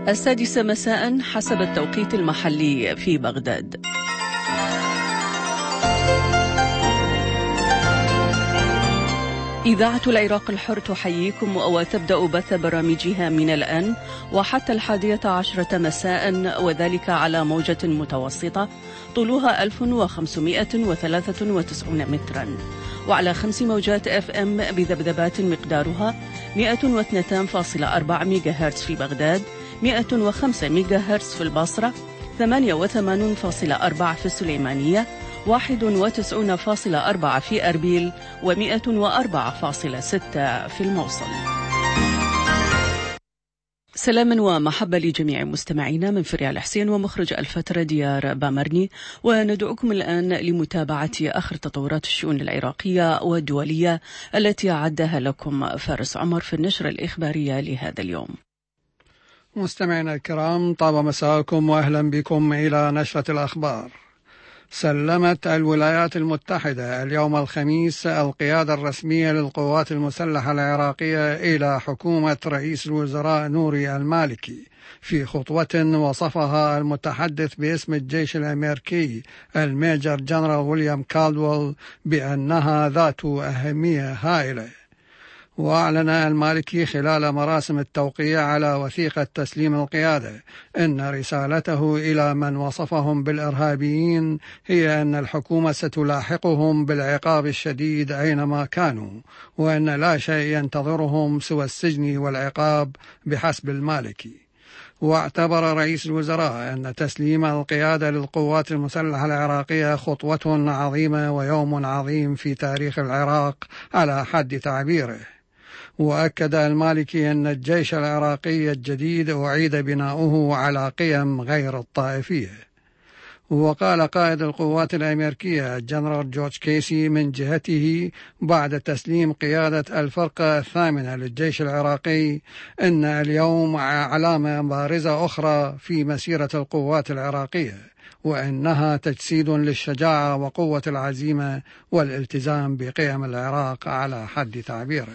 السادسة مساء حسب التوقيت المحلي في بغداد. إذاعة العراق الحر تحييكم وتبدأ بث برامجها من الآن وحتى 11 مساء، وذلك على موجة متوسطة طولها 1593 مترا، وعلى 5 موجات FM بذبذبات مقدارها 102.4 ميجاهرتز في بغداد، 105 ميجاهرتز في البصرة، 88.4 في السليمانية، 91.4 في أربيل، و104.6 في الموصل. سلاما ومحبة لجميع مستمعينا من فريع الحسين ومخرج الفترة ديار بامرني، وندعوكم الآن لمتابعة آخر تطورات الشؤون العراقية والدولية التي أعدها لكم فارس عمر في النشرة الإخبارية لهذا اليوم. مستمعينا الكرام، طاب مساءكم وأهلا بكم إلى نشرة الأخبار. سلمت الولايات المتحدة اليوم الخميس القيادة الرسمية للقوات المسلحة العراقية إلى حكومة رئيس الوزراء نوري المالكي في خطوة وصفها المتحدث باسم الجيش الأمريكي الميجر جنرال ويليام كالدويل بأنها ذات أهمية هائلة. وأعلن المالكي خلال مراسم التوقيع على وثيقة تسليم القيادة أن رسالته إلى من وصفهم بالإرهابيين هي أن الحكومة ستلاحقهم بالعقاب الشديد أينما كانوا، وأن لا شيء ينتظرهم سوى السجن والعقاب بحسب المالكي. واعتبر رئيس الوزراء أن تسليم القيادة للقوات المسلحة العراقية خطوة عظيمة ويوم عظيم في تاريخ العراق على حد تعبيره. وأكد المالكي أن الجيش العراقي الجديد أعيد بناؤه على قيم غير الطائفية. وقال قائد القوات الأمريكية الجنرال جورج كيسي من جهته بعد تسليم قيادة الفرقة الثامنة للجيش العراقي أن اليوم علامة بارزة أخرى في مسيرة القوات العراقية، وأنها تجسيد للشجاعة وقوة العزيمة والالتزام بقيم العراق على حد تعبيره.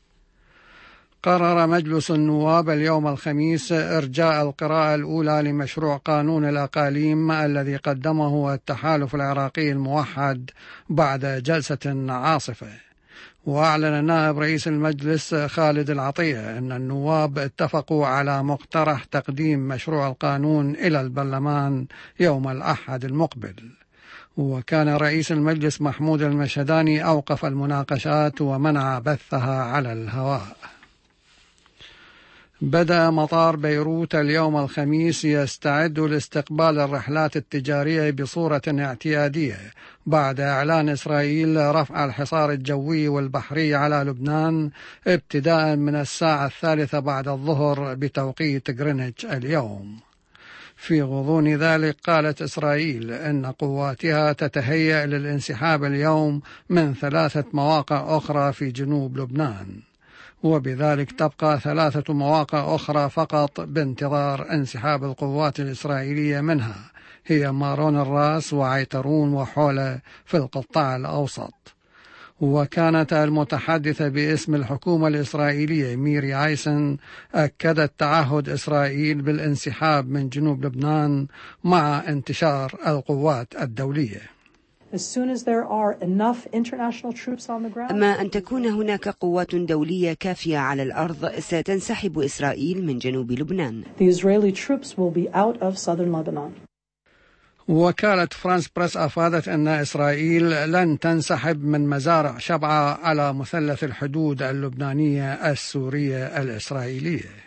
قرر مجلس النواب اليوم الخميس إرجاء القراءة الأولى لمشروع قانون الأقاليم الذي قدمه التحالف العراقي الموحد بعد جلسة عاصفة. وأعلن نائب رئيس المجلس خالد العطية أن النواب اتفقوا على مقترح تقديم مشروع القانون إلى البرلمان يوم الأحد المقبل. وكان رئيس المجلس محمود المشهداني أوقف المناقشات ومنع بثها على الهواء. بدأ مطار بيروت اليوم الخميس يستعد لاستقبال الرحلات التجارية بصورة اعتيادية بعد إعلان إسرائيل رفع الحصار الجوي والبحري على لبنان ابتداء من الساعة 3 بعد الظهر بتوقيت غرينتش اليوم. في غضون ذلك قالت إسرائيل أن قواتها تتهيأ للانسحاب اليوم من 3 مواقع أخرى في جنوب لبنان، وبذلك تبقى 3 مواقع أخرى فقط بانتظار انسحاب القوات الإسرائيلية منها، هي مارون الراس وعيترون وحولة في القطاع الأوسط. وكانت المتحدثة باسم الحكومة الإسرائيلية ميري ايسن أكدت تعهد إسرائيل بالانسحاب من جنوب لبنان مع انتشار القوات الدولية. أما أن تكون هناك قوات دولية كافية على الأرض ستنسحب إسرائيل من جنوب لبنان. وكالة فرانس بريس أفادت أن إسرائيل لن تنسحب من مزارع شبعة على مثلث الحدود اللبنانية السورية الإسرائيلية.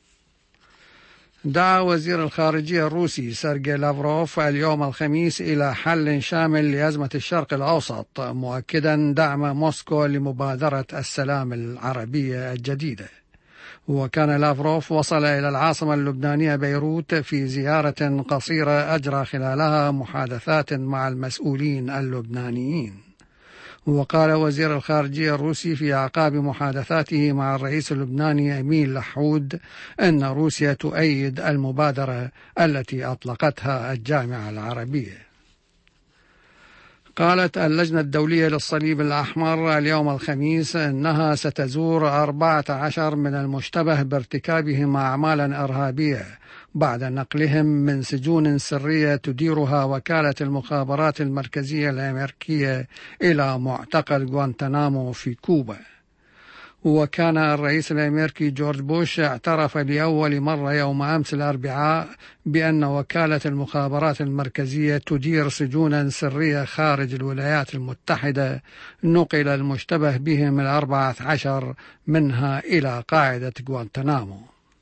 دعا وزير الخارجية الروسي سيرجي لافروف اليوم الخميس إلى حل شامل لأزمة الشرق الأوسط، مؤكدا دعم موسكو لمبادرة السلام العربية الجديدة. وكان لافروف وصل إلى العاصمة اللبنانية بيروت في زيارة قصيرة أجرى خلالها محادثات مع المسؤولين اللبنانيين. وقال وزير الخارجية الروسي في أعقاب محادثاته مع الرئيس اللبناني أمين لحود أن روسيا تؤيد المبادرة التي أطلقتها الجامعة العربية. قالت اللجنة الدولية للصليب الأحمر اليوم الخميس أنها ستزور 14 من المشتبه بارتكابهم أعمالا إرهابية بعد نقلهم من سجون سرية تديرها وكالة المخابرات المركزية الأمريكية إلى معتقل غوانتنامو في كوبا. وكان الرئيس الأمريكي جورج بوش اعترف لأول مرة يوم أمس الأربعاء بأن وكالة المخابرات المركزية تدير سجونا سرية خارج الولايات المتحدة نقل المشتبه بهم 14 منها إلى قاعدة غوانتنامو.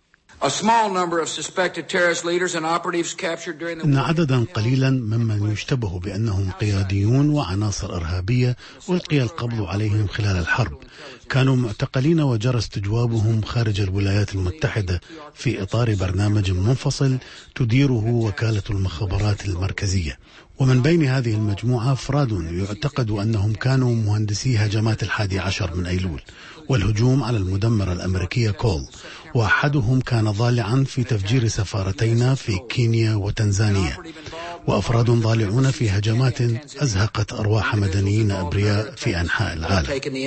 إن عددا قليلا ممن يشتبه بأنهم قياديون وعناصر إرهابية ألقي القبض عليهم خلال الحرب كانوا معتقلين وجرى استجوابهم خارج الولايات المتحدة في إطار برنامج منفصل تديره وكالة المخابرات المركزية. ومن بين هذه المجموعة أفراد يعتقد أنهم كانوا مهندسي هجمات 11 من أيلول والهجوم على المدمرة الأمريكية كول، وأحدهم كان ضالعا في تفجير سفارتين في كينيا وتنزانيا، وأفراد ضالعون في هجمات أزهقت أرواح مدنيين أبرياء في أنحاء العالم.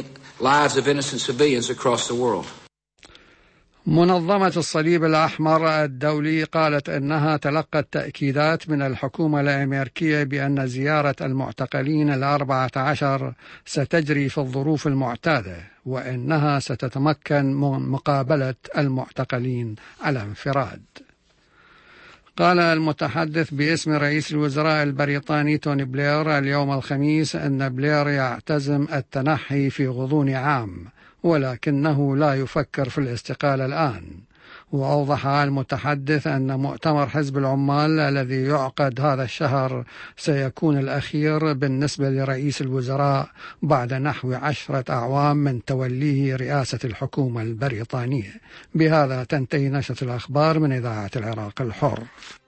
منظمة الصليب الأحمر الدولي قالت أنها تلقت تأكيدات من الحكومة الأمريكية بأن زيارة المعتقلين 14 ستجري في الظروف المعتادة، وأنها ستتمكن من مقابلة المعتقلين على انفراد. قال المتحدث باسم رئيس الوزراء البريطاني توني بلير اليوم الخميس أن بلير يعتزم التنحي في غضون عام، ولكنه لا يفكر في الاستقالة الآن. وأوضح المتحدث أن مؤتمر حزب العمال الذي يعقد هذا الشهر سيكون الأخير بالنسبة لرئيس الوزراء بعد نحو 10 أعوام من توليه رئاسة الحكومة البريطانية. بهذا تنتهي نشرة الأخبار من إذاعة العراق الحر.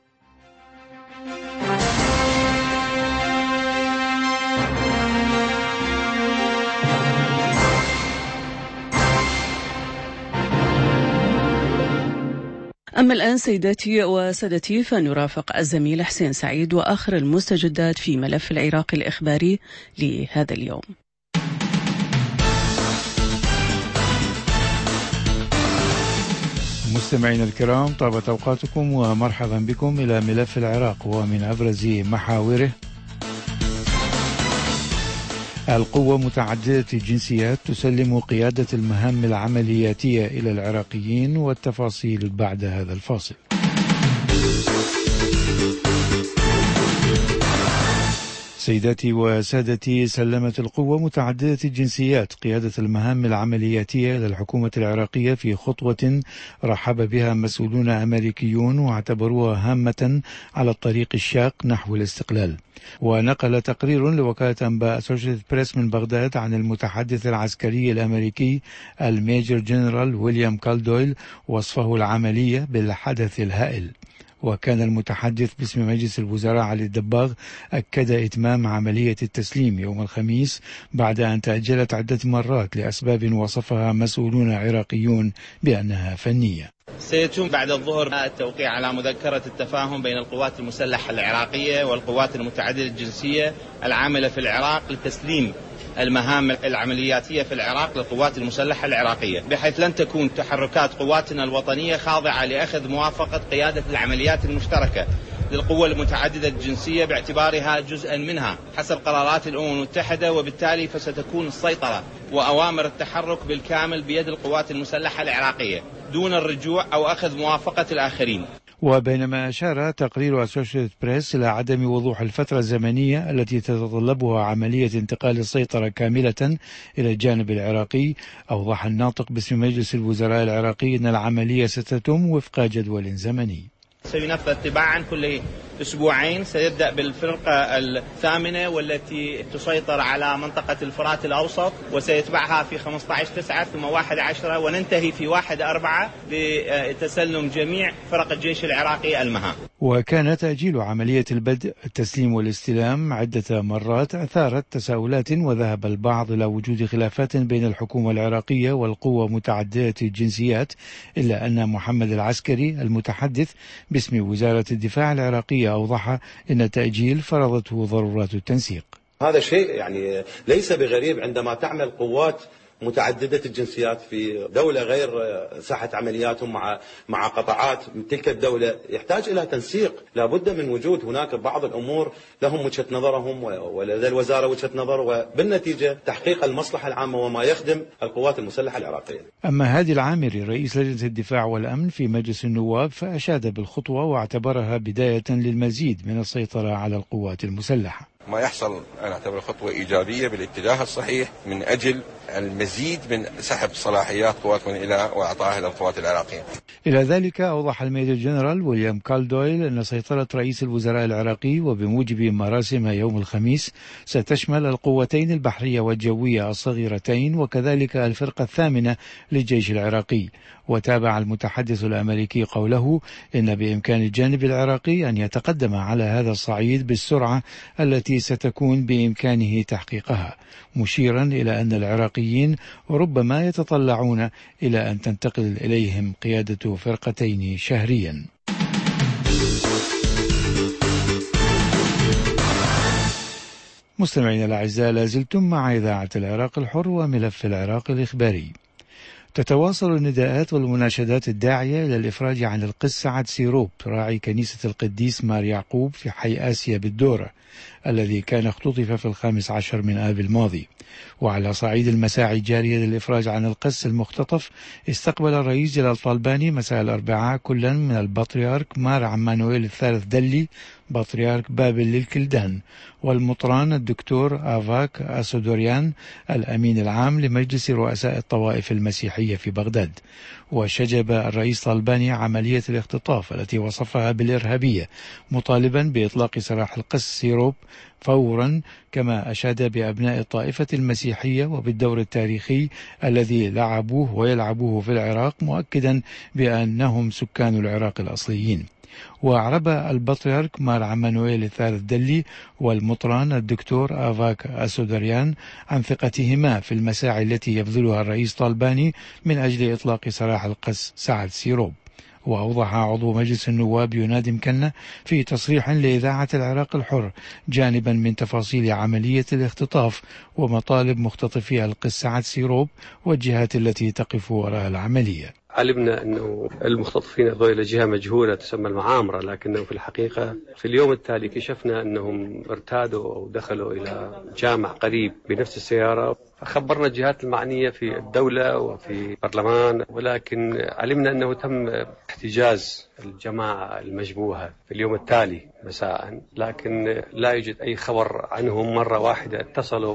أما الآن سيداتي وسادتي فنرافق الزميل حسين سعيد وآخر المستجدات في ملف العراق الإخباري لهذا اليوم. مستمعينا الكرام، طابت أوقاتكم ومرحبا بكم إلى ملف العراق. ومن أبرز محاوره: القوة متعددة الجنسيات تسلم قيادة المهام العملياتية إلى العراقيين، والتفاصيل بعد هذا الفاصل. سيداتي وسادتي، سلمت القوة متعددة الجنسيات قيادة المهام العملياتية للحكومة العراقية في خطوة رحب بها مسؤولون أمريكيون واعتبروها هامة على الطريق الشاق نحو الاستقلال. ونقل تقرير لوكالة أنباء أسوشيتد بريس من بغداد عن المتحدث العسكري الأمريكي الميجر جنرال ويليام كالدويل وصفه العملية بالحدث الهائل. وكان المتحدث باسم مجلس الوزراء علي الدباغ أكد إتمام عملية التسليم يوم الخميس بعد أن تأجلت عدة مرات لأسباب وصفها مسؤولون عراقيون بأنها فنية. سيتم بعد الظهر التوقيع على مذكرة التفاهم بين القوات المسلحة العراقية والقوات المتعددة الجنسية العاملة في العراق لتسليم المهام العملياتية في العراق للقوات المسلحة العراقية، بحيث لن تكون تحركات قواتنا الوطنية خاضعة لأخذ موافقة قيادة العمليات المشتركة للقوة المتعددة الجنسية باعتبارها جزءا منها حسب قرارات الأمم المتحدة، وبالتالي فستكون السيطرة وأوامر التحرك بالكامل بيد القوات المسلحة العراقية دون الرجوع أو أخذ موافقة الآخرين. وبينما أشار تقرير أسوشيتد بريس إلى عدم وضوح الفترة الزمنية التي تتطلبها عملية انتقال السيطرة كاملة إلى الجانب العراقي، أوضح الناطق باسم مجلس الوزراء العراقي أن العملية ستتم وفق جدول زمني. سينفذ تباعا كل أسبوعين، سيبدأ بالفرقة الثامنة والتي تسيطر على منطقة الفرات الأوسط، وسيتبعها في 15/9 ثم 1/10، وننتهي في 1/4 بتسلم جميع فرق الجيش العراقي المهام. وكان تأجيل عملية البدء التسليم والاستلام عدة مرات أثارت تساؤلات، وذهب البعض إلى وجود خلافات بين الحكومة العراقية والقوة متعددة الجنسيات، إلا أن محمد العسكري المتحدث باسم وزارة الدفاع العراقية أوضح أن التأجيل فرضته ضرورات التنسيق. هذا شيء يعني ليس بغريب عندما تعمل قوات متعددة الجنسيات في دولة غير ساحة عملياتهم مع قطاعات من تلك الدولة، يحتاج إلى تنسيق. لابد من وجود هناك بعض الأمور لهم وجهة نظرهم ولدى الوزارة وجهة نظر، وبالنتيجة تحقيق المصلحة العامة وما يخدم القوات المسلحة العراقية. أما هادي العامري رئيس لجنة الدفاع والأمن في مجلس النواب فأشاد بالخطوة واعتبرها بداية للمزيد من السيطرة على القوات المسلحة. ما يحصل أنا أعتبر خطوة إيجابية بالاتجاه الصحيح من أجل المزيد من سحب صلاحيات قواتنا إلى وإعطائها للقوات العراقية. إلى ذلك أوضح الميجر جنرال ويليام كالدويل أن سيطرة رئيس الوزراء العراقي وبموجب مراسمها يوم الخميس ستشمل القوتين البحرية والجوية الصغيرتين وكذلك الفرقة الثامنة للجيش العراقي. وتابع المتحدث الأمريكي قوله إن بإمكان الجانب العراقي أن يتقدم على هذا الصعيد بالسرعة التي ستكون بإمكانه تحقيقها، مشيرا إلى أن العراقيين ربما يتطلعون إلى أن تنتقل إليهم قيادة فرقتين شهريا. مستمعينا الأعزاء، لازلتم مع إذاعة العراق الحر وملف العراق الإخباري. تتواصل النداءات والمناشدات الداعية إلى الإفراج عن القس سعد سيروب راعي كنيسة القديس مار يعقوب في حي آسيا بالدورة الذي كان اختطف في 15 من آب الماضي. وعلى صعيد المساعي الجارية للإفراج عن القس المختطف، استقبل الرئيس جلال طالباني مساء الأربعاء كلا من البطريرك مار عمانويل الثالث دلي بطريرك بابل للكلدان والمطران الدكتور آفاك أسودوريان الأمين العام لمجلس رؤساء الطوائف المسيحية في بغداد. وشجب الرئيس طالباني عملية الاختطاف التي وصفها بالإرهابية، مطالبا بإطلاق سراح القس سيروب فورا، كما أشاد بأبناء الطائفة المسيحية وبالدور التاريخي الذي لعبوه ويلعبوه في العراق، مؤكدا بأنهم سكان العراق الأصليين. وأعرب البطريرك مار عمانويل الثالث دلي والمطران الدكتور آفاك أسودريان عن ثقتهما في المساعي التي يبذلها الرئيس طالباني من أجل إطلاق سراح القس سعد سيروب. وأوضح عضو مجلس النواب ينادي مكنة في تصريح لإذاعة العراق الحر جانبا من تفاصيل عملية الاختطاف ومطالب مختطفي القس سعد سيروب والجهات التي تقف وراء العملية. علمنا أنه المختطفين هذول جهة مجهولة تسمى المعامرة، لكنه في الحقيقة في اليوم التالي كشفنا أنهم ارتادوا أو دخلوا إلى جامع قريب بنفس السيارة، فخبرنا الجهات المعنية في الدولة وفي البرلمان، ولكن علمنا أنه تم احتجاز الجماعة المشبوهة في اليوم التالي مساء، لكن لا يوجد أي خبر عنهم. مرة واحدة اتصلوا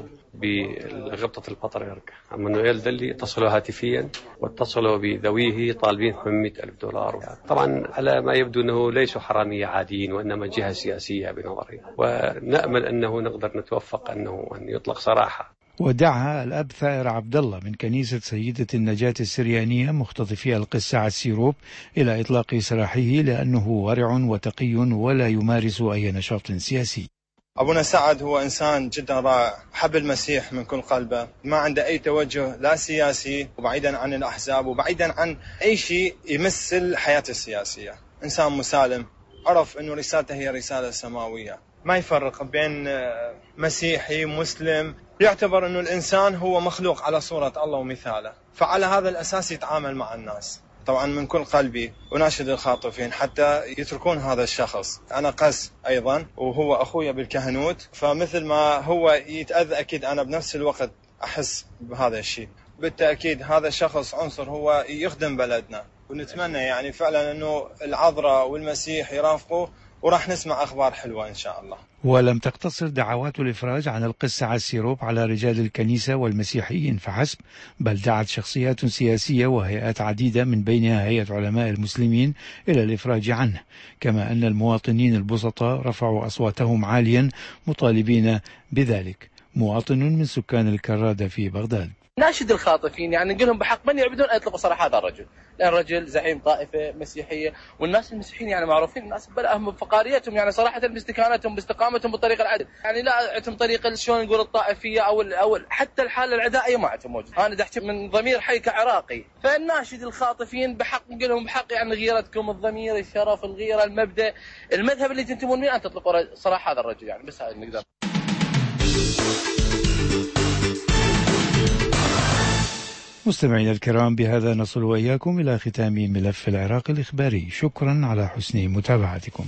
بغبطة البطريرك عمانويل دلي، اتصلوا هاتفيا واتصلوا بذويه طالبين $800,000. طبعا على ما يبدو أنه ليسوا حرامية عاديين وإنما جهة سياسية بنظري، ونأمل أنه نقدر نتوفق أن يطلق سراحة. ودعا الأب ثائر عبد الله من كنيسة سيدة النجاة السريانية مختطفي القس سعد سيروب إلى إطلاق سراحه لأنه ورع وتقي ولا يمارس أي نشاط سياسي. أبونا سعد هو إنسان جدا رائع، حب المسيح من كل قلبه، ما عنده أي توجه لا سياسي، وبعيدا عن الأحزاب وبعيدا عن أي شيء يمثل الحياة السياسية. إنسان مسالم، عرف أنه رسالته هي رسالة سماوية، ما يفرق بين مسيحي مسلم، يعتبر أنه الإنسان هو مخلوق على صورة الله ومثاله، فعلى هذا الأساس يتعامل مع الناس. طبعا من كل قلبي أناشد الخاطفين حتى يتركون هذا الشخص. أنا قس أيضا وهو أخويا بالكهنوت، فمثل ما هو يتأذى أكيد أنا بنفس الوقت أحس بهذا الشيء. بالتأكيد هذا الشخص عنصر هو يخدم بلدنا، ونتمنى يعني فعلا أنه العذراء والمسيح يرافقوا، وراح نسمع أخبار حلوة إن شاء الله. ولم تقتصر دعوات الإفراج عن القس سعد سيروب على رجال الكنيسة والمسيحيين فحسب، بل دعت شخصيات سياسية وهيئات عديدة من بينها هيئة علماء المسلمين إلى الإفراج عنه، كما أن المواطنين البسطاء رفعوا أصواتهم عاليا مطالبين بذلك. مواطن من سكان الكرادة في بغداد ناشد الخاطفين، يعني نقول لهم بحق من يعبدون أن يطلقوا سراح هذا الرجل، لأن الرجل زعيم طائفة مسيحية، والناس المسيحيين يعني معروفين الناس بلأهم بفقاريتهم، يعني صراحة باستكانتهم باستقامتهم بالطريقة العدل، يعني لا عندهم طريقة شلون نقول الطائفية أو حتى الحالة العدائية ما عندهم موجود. أنا دحكي من ضمير حي كعراقي، فناشد الخاطفين بحق نقول لهم بحق يعني غيرتكم، الضمير، الشرف، الغيرة، المبدأ، المذهب اللي تنتمون منه أن تطلقوا سراح هذا الرجل، يعني بس هذا نقدر. مستمعينا الكرام، بهذا نصل وإياكم إلى ختام ملف العراق الإخباري. شكرا على حسن متابعتكم.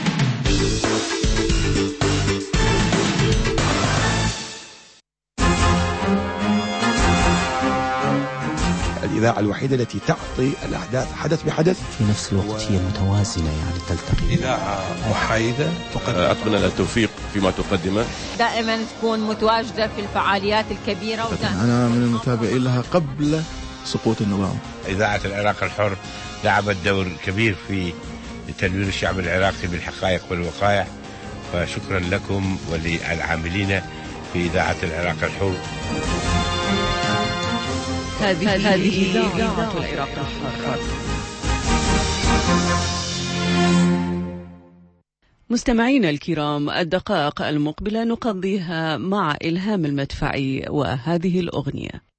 الإذاعة الوحيدة التي تعطي الأحداث حدث بحدث، في نفس الوقت هي متوازنة، يعني تلتقي. إذاعة محايدة أتمنى التوفيق فيما تقدمه، دائما تكون متواجدة في الفعاليات الكبيرة. أنا من المتابعين لها قبل سقوط النظام. إذاعة العراق الحر لعبت دور كبير في تنوير الشعب العراقي بالحقائق والوقائع، فشكرا لكم وللعاملين في إذاعة العراق الحر. هذه إذاعة العراق الحر. مستمعينا الكرام، الدقائق المقبلة نقضيها مع إلهام المدفعي وهذه الأغنية.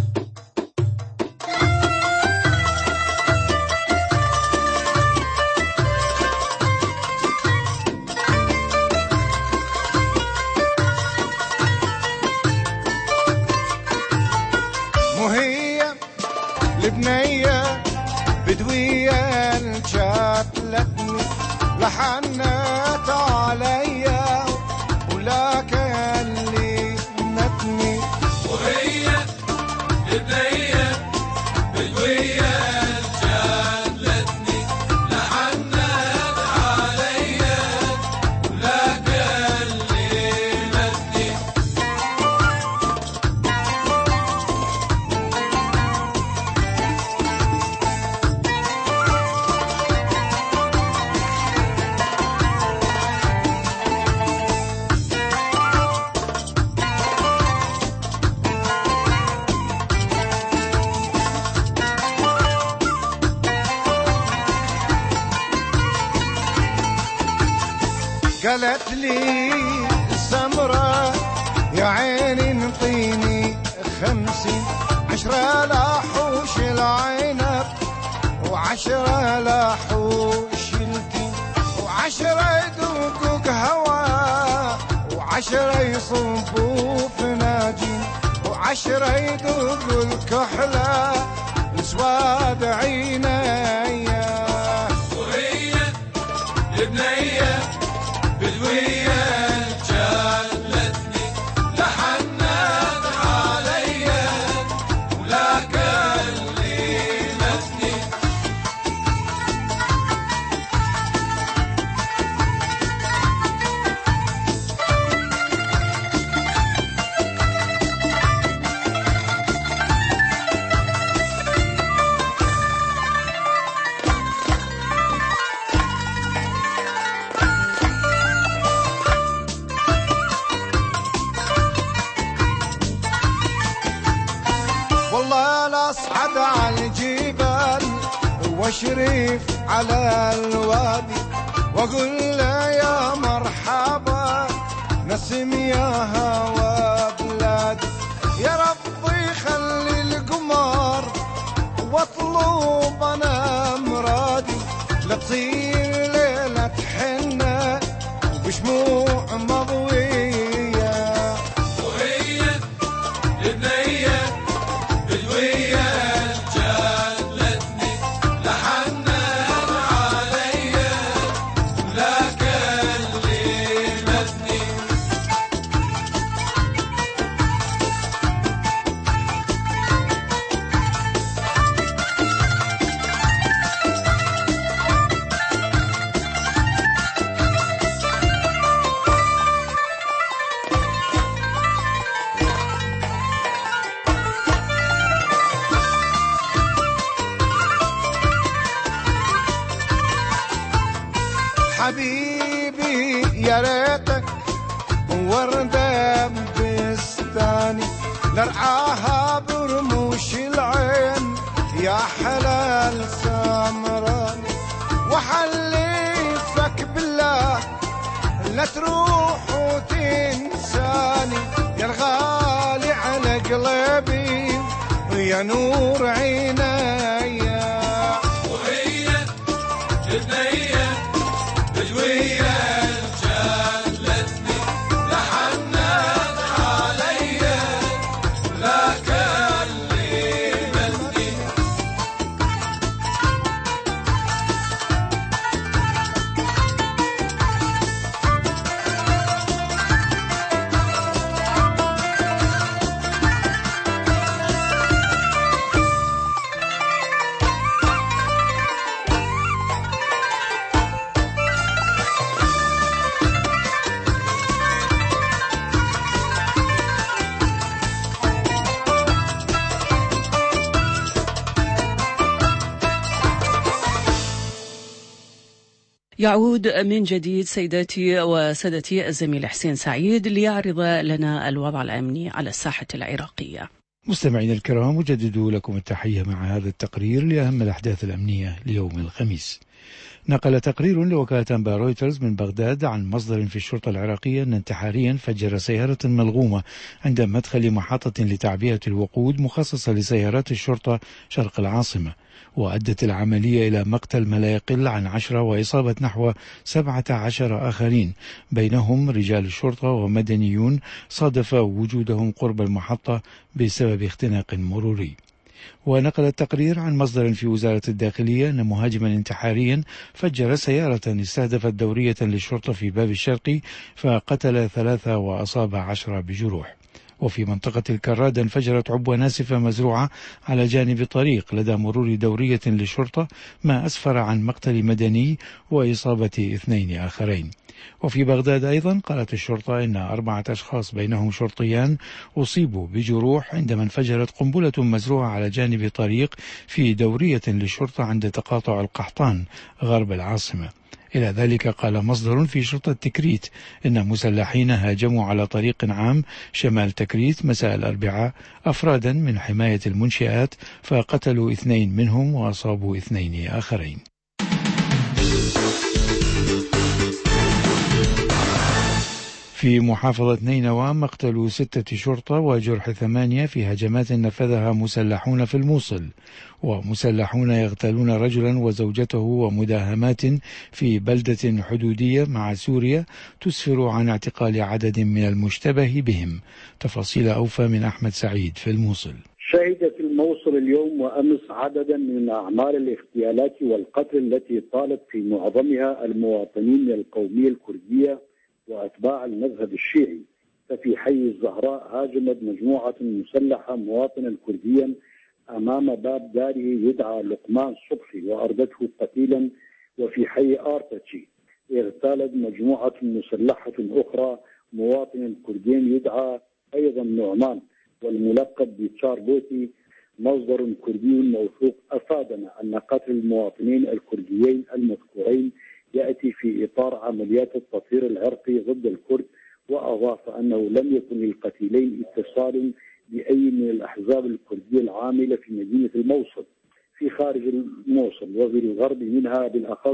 وهي البنية بدوية الجاتلتني لحنت عليا ولا كان لي نتني. وهي البنية بدوية الجاتلتني لحنت عليا ولا كان لي نتني. قالت لي السمرة يا عيني انطيني 50، 10 لحوش العنب و10 لحوش التين، و10 يدوقوا قهوة و10 يصبوا فناجين، و10 يدوقوا الكحلة لسواد عينيا. وهي البنية بدوية جلتني لحنت عليا ولا كلمتني. أصعد على الجبال واشرف على الوادي واقول له يا مرحبا نسم يا هوا بلادي. يا ربي خلي القمر واطلب انا مرادي لا تصير ليلة حنة بشموع مضوية. وهي البنية بدوية جلتني لحنت عليا ولا كلمتني. حبيبي يا ريتك وردة بستاني نرعاها برموش العين يا حلال سمراني وحلفك بالله لا تروح وتنساني يا الغالي على قلبي ويا نور عينيا. وهي البنية بدوية جلتني لحنت عليا ولا كلمتني. يعود من جديد سيداتي وسادتي الزميل حسين سعيد ليعرض لنا الوضع الأمني على الساحة العراقية. مستمعينا الكرام، أجدد لكم التحية مع هذا التقرير لأهم الأحداث الأمنية ليوم الخميس. نقل تقرير لوكالة أنباء رويترز من بغداد عن مصدر في الشرطة العراقية أن انتحاريا فجر سيارة ملغومة عند مدخل محطة لتعبئة الوقود مخصصة لسيارات الشرطة شرق العاصمة، وأدت العملية إلى مقتل ما لا يقل عن 10 وإصابة نحو 17 آخرين، بينهم رجال الشرطة ومدنيون صادف وجودهم قرب المحطة بسبب اختناق مروري. ونقل التقرير عن مصدر في وزارة الداخلية أن مهاجما انتحاريا فجر سيارة استهدفت دورية للشرطة في باب الشرقي فقتل 3 وأصاب 10 بجروح. وفي منطقة الكرادة انفجرت عبوة ناسفة مزروعة على جانب الطريق لدى مرور دورية للشرطة، ما أسفر عن مقتل مدني وإصابة 2 آخرين. وفي بغداد أيضا قالت الشرطة إن 4 أشخاص بينهم شرطيان أصيبوا بجروح عندما انفجرت قنبلة مزروعة على جانب طريق في دورية للشرطة عند تقاطع القحطان غرب العاصمة. إلى ذلك قال مصدر في شرطة تكريت إن مسلحين هاجموا على طريق عام شمال تكريت مساء الأربعاء أفرادا من حماية المنشآت فقتلوا 2 منهم وأصابوا 2 آخرين. في محافظة نينوى مقتل 6 شرطة وجرح 8 في هجمات نفذها مسلحون في الموصل، ومسلحون يغتالون رجلا وزوجته ومداهمات في بلدة حدودية مع سوريا تسفر عن اعتقال عدد من المشتبه بهم. تفاصيل أوفى من أحمد سعيد في الموصل. شهدت الموصل اليوم وأمس عددا من أعمال الاغتيالات والقتل التي طالت في معظمها المواطنين من القومية الكردية وأتباع المذهب الشيعي. ففي حي الزهراء هاجمت مجموعة مسلحة مواطنا كرديا أمام باب داره يدعى لقمان صبحي وأردته قتيلا. وفي حي آرتشي اغتالت مجموعة مسلحة أخرى مواطنا كرديا يدعى أيضا نعمان والملقب بتشاربوتي. مصدر كردي موثوق أفادنا أن قتل المواطنين الكرديين المذكورين يأتي في إطار عمليات التطهير العرقي ضد الكرد، وأضاف أنه لم يكن للقتيلين اتصال بأي من الأحزاب الكردية العاملة في مدينة الموصل. في خارج الموصل وفي الغرب منها بالأخص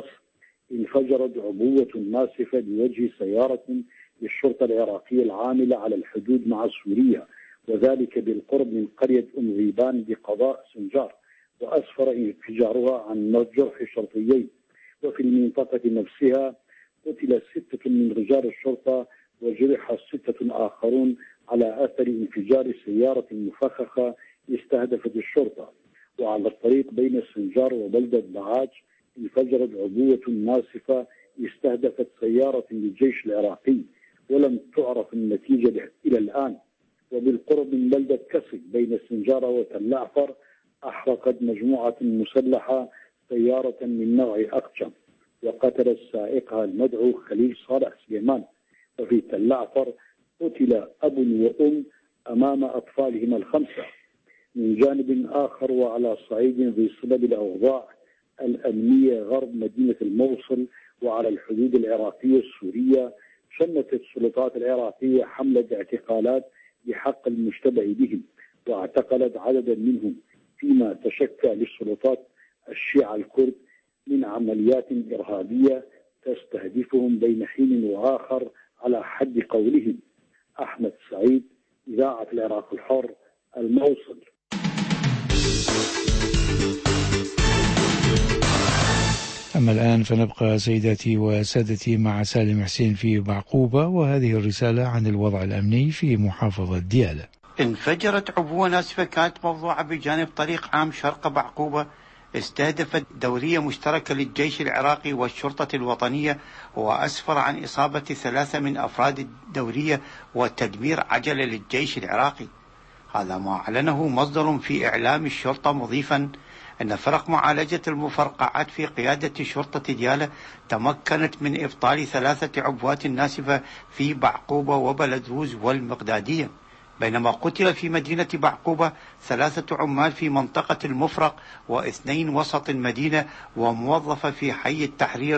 انفجرت عبوة ناسفة بوجه سيارة للشرطة العراقية العاملة على الحدود مع سوريا، وذلك بالقرب من قرية غيبان بقضاء سنجار، وأسفر انفجارها عن جرح شرطيين. وفي المنطقة نفسها قتل 6 من رجال الشرطة وجرح 6 آخرون على أثر انفجار سيارة مفخخة استهدفت الشرطة. وعلى الطريق بين السنجار وبلدة بعاج انفجرت عبوة ناسفة استهدفت سيارة للجيش العراقي ولم تعرف النتيجة إلى الآن. وبالقرب من بلدة كسك بين السنجارة وتلعفر أحرقت مجموعة مسلحة سيارة من نوع أقشم وقتلت سائقها المدعو خليل صالح سليمان. وفي تلعفر قتل أب وأم أمام أطفالهما ال5. من جانب آخر وعلى صعيد ذي صلة بالأوضاع الأمنية غرب مدينة الموصل وعلى الحدود العراقية السورية، شنت السلطات العراقية حملة اعتقالات بحق المشتبه بهم، واعتقلت عددا منهم، فيما تشكى للسلطات الشيعة الكرد من عمليات إرهابية تستهدفهم بين حين وآخر على حد قولهم. أحمد سعيد، إذاعة العراق الحر، الموصل. أما الآن فنبقى سيداتي وسادتي مع سالم حسين في بعقوبة، وهذه الرسالة عن الوضع الأمني في محافظة ديالى. انفجرت عبوة ناسفة كانت موضوعة بجانب طريق عام شرق بعقوبة استهدفت دورية مشتركة للجيش العراقي والشرطة الوطنية، وأسفر عن إصابة 3 من أفراد الدورية وتدمير عجلة للجيش العراقي. هذا ما أعلنه مصدر في إعلام الشرطة، مضيفا أن فرق معالجة المفرقعات في قيادة شرطة ديالى تمكنت من إبطال 3 عبوات ناسفة في بعقوبة وبلدروز والمقدادية، بينما قتل في مدينة بعقوبة 3 عمال في منطقة المفرق و2 وسط المدينة وموظفة في حي التحرير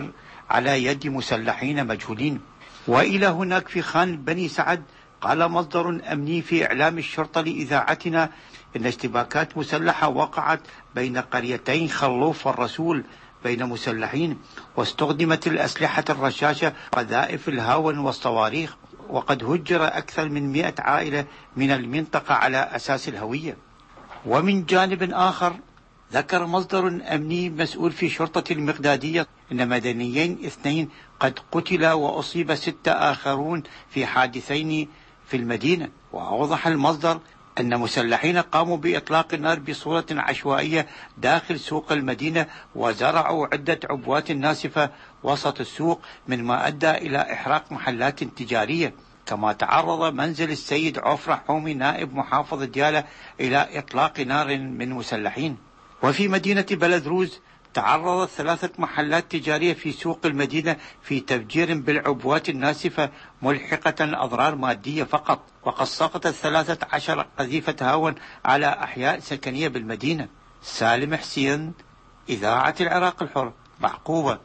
على يد مسلحين مجهولين. وإلى هناك في خان بني سعد قال مصدر أمني في إعلام الشرطة لإذاعتنا إن اشتباكات مسلحة وقعت بين قريتين خلوف والرسول بين مسلحين، واستخدمت الأسلحة الرشاشة وقذائف الهاون والصواريخ، وقد هجر أكثر من 100 عائلة من المنطقة على أساس الهوية. ومن جانب آخر ذكر مصدر أمني مسؤول في شرطة المقدادية أن مدنيين 2 قد قتلا وأصيب 6 آخرون في حادثين في المدينة. وأوضح المصدر أن مسلحين قاموا بإطلاق النار بصورة عشوائية داخل سوق المدينة، وزرعوا عدة عبوات ناسفة وسط السوق، مما أدى إلى إحراق محلات تجارية. كما تعرض منزل السيد عفرة حومي نائب محافظ ديالى إلى إطلاق نار من مسلحين. وفي مدينة بلدروز تعرضت 3 محلات تجارية في سوق المدينة في تفجير بالعبوات الناسفة ملحقة أضرار مادية فقط، وقد سقطت 13 قذيفة هاون على أحياء سكنية بالمدينة. سالم حسين، إذاعة العراق الحر، بعقوبة.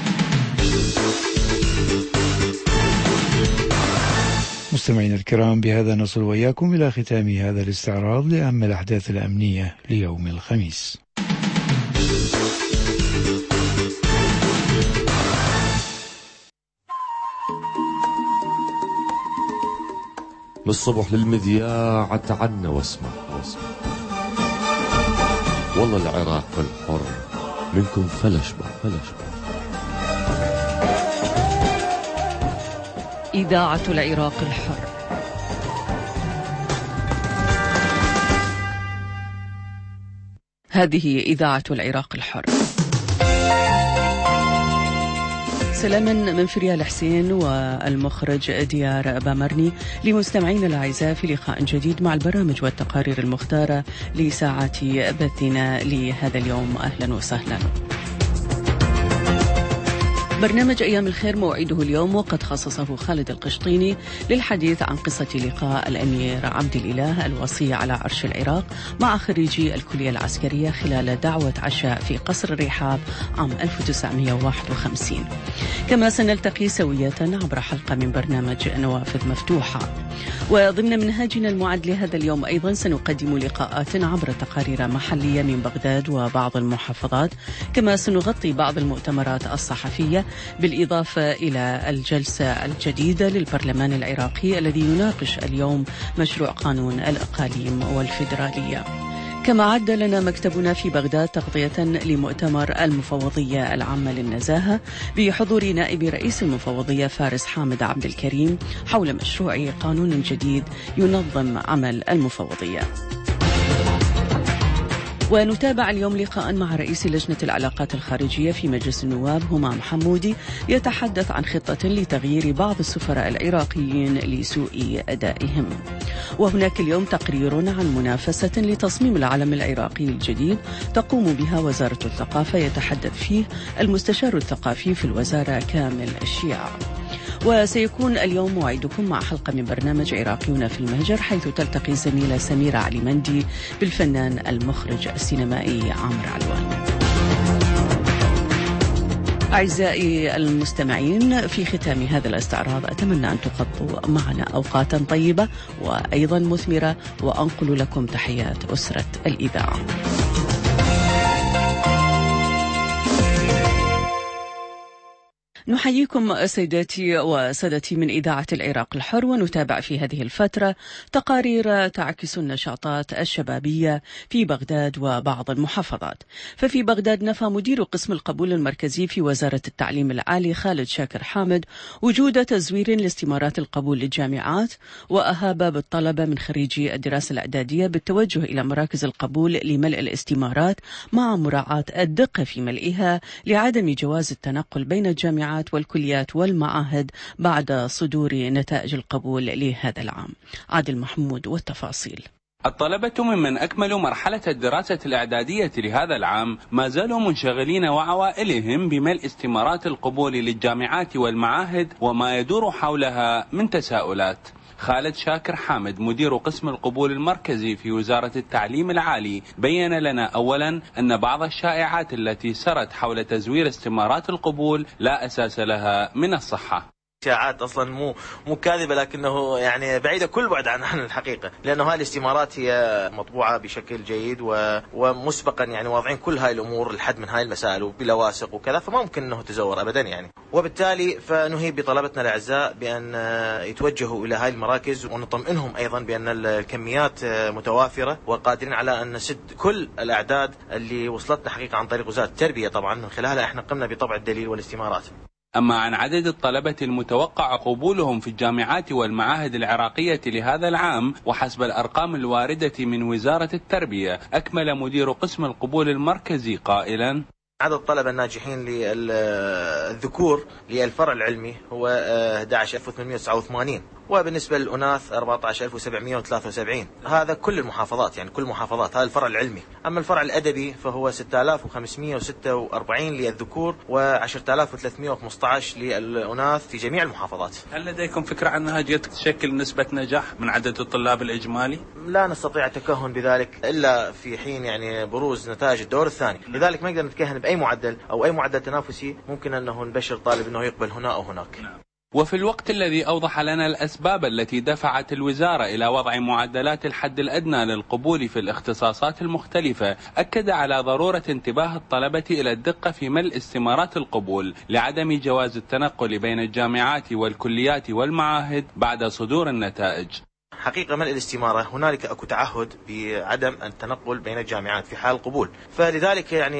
مستمعينا الكرام، بهذا نصل وإياكم إلى ختام هذا الاستعراض لأهم الأحداث الأمنية ليوم الخميس. من الصبح للمذياع تعنا واسمع والله العراق الحر منكم فلشبع. إذاعة العراق الحر. هذه إذاعة العراق الحر. سلاما من فريال حسين والمخرج ديار بامرني لمستمعينا الأعزاء في لقاء جديد مع البرامج والتقارير المختارة لساعات بثنا لهذا اليوم. أهلا وسهلا. برنامج أيام الخير موعده اليوم، وقد خصصه خالد القشطيني للحديث عن قصة لقاء الأمير عبد الإله الوصي على عرش العراق مع خريجي الكلية العسكرية خلال دعوة عشاء في قصر الرحاب عام 1951. كما سنلتقي سوية عبر حلقة من برنامج نوافذ مفتوحة. وضمن منهاجنا المعد لهذا اليوم أيضا سنقدم لقاءات عبر تقارير محلية من بغداد وبعض المحافظات، كما سنغطي بعض المؤتمرات الصحفية، بالإضافة إلى الجلسة الجديدة للبرلمان العراقي الذي يناقش اليوم مشروع قانون الإقاليم والفيدرالية. كما عد لنا مكتبنا في بغداد تغطية لمؤتمر المفوضية العامة للنزاهة بحضور نائب رئيس المفوضية فارس حامد عبد الكريم حول مشروع قانون جديد ينظم عمل المفوضية. ونتابع اليوم لقاء مع رئيس لجنة العلاقات الخارجية في مجلس النواب همام حمودي يتحدث عن خطة لتغيير بعض السفراء العراقيين لسوء أدائهم. وهناك اليوم تقرير عن منافسة لتصميم العلم العراقي الجديد تقوم بها وزارة الثقافة، يتحدث فيه المستشار الثقافي في الوزارة كامل الشيع. وسيكون اليوم موعدكم مع حلقة من برنامج عراقيون في المهجر، حيث تلتقي الزميلة سميرة علي مندي بالفنان المخرج السينمائي عامر علوان. أعزائي المستمعين، في ختام هذا الاستعراض أتمنى أن تقضوا معنا أوقاتا طيبة وأيضا مثمرة، وأنقل لكم تحيات أسرة الإذاعة. نحييكم سيداتي وسادتي من إذاعة العراق الحر، ونتابع في هذه الفترة تقارير تعكس النشاطات الشبابية في بغداد وبعض المحافظات. ففي بغداد نفى مدير قسم القبول المركزي في وزارة التعليم العالي خالد شاكر حامد وجود تزوير لاستمارات القبول للجامعات، وأهاب بالطلبة من خريجي الدراسة الإعدادية بالتوجه إلى مراكز القبول لملء الاستمارات مع مراعاة الدقة في ملئها لعدم جواز التنقل بين الجامعات والكليات والمعاهد بعد صدور نتائج القبول لهذا العام. عادل محمود والتفاصيل. الطلبة ممن أكملوا مرحلة الدراسة الإعدادية لهذا العام ما زالوا منشغلين وعوائلهم بملء استمارات القبول للجامعات والمعاهد وما يدور حولها من تساؤلات. خالد شاكر حامد مدير قسم القبول المركزي في وزارة التعليم العالي بين لنا أولا أن بعض الشائعات التي سرت حول تزوير استمارات القبول لا أساس لها من الصحة. شائعات اصلا مو كاذبه، لكنه يعني بعيده كل بعد عن الحقيقه، لانه هاي الاستمارات هي مطبوعه بشكل جيد ومسبقا يعني واضعين كل هاي الامور الحد من هاي المسائل وبلواسق وكذا، فما ممكن انه تزور ابدا يعني. وبالتالي فنهي بطلبتنا الاعزاء بان يتوجهوا الى هاي المراكز، ونطمئنهم ايضا بان الكميات متوافره وقادرين على ان نسد كل الاعداد اللي وصلتنا حقيقه عن طريق وزاره التربيه. طبعا من خلالها احنا قمنا بطبع الدليل والاستمارات. أما عن عدد الطلبة المتوقع قبولهم في الجامعات والمعاهد العراقية لهذا العام، وحسب الأرقام الواردة من وزارة التربية، أكمل مدير قسم القبول المركزي قائلا: عدد الطلبة الناجحين للذكور للفرع العلمي هو 11889، وبالنسبة للأناث 14773. هذا كل المحافظات، يعني كل محافظات، هذا الفرع العلمي. أما الفرع الأدبي فهو 6546 للذكور و10315 للأناث في جميع المحافظات. هل لديكم فكرة عنها جت تشكل نسبة نجاح من عدد الطلاب الإجمالي؟ لا نستطيع التكهن بذلك إلا في حين يعني بروز نتائج الدور الثاني، لذلك ما نقدر نتكهن بأي معدل أو أي معدل تنافسي ممكن أنه نبشر طالب أنه يقبل هنا أو هناك. وفي الوقت الذي أوضح لنا الأسباب التي دفعت الوزارة إلى وضع معدلات الحد الأدنى للقبول في الاختصاصات المختلفة، أكد على ضرورة انتباه الطلبة إلى الدقة في ملء استمارات القبول لعدم جواز التنقل بين الجامعات والكليات والمعاهد بعد صدور النتائج. حقيقة ملء الاستمارة هنالك أكو تعهد بعدم التنقل بين الجامعات في حال القبول، فلذلك يعني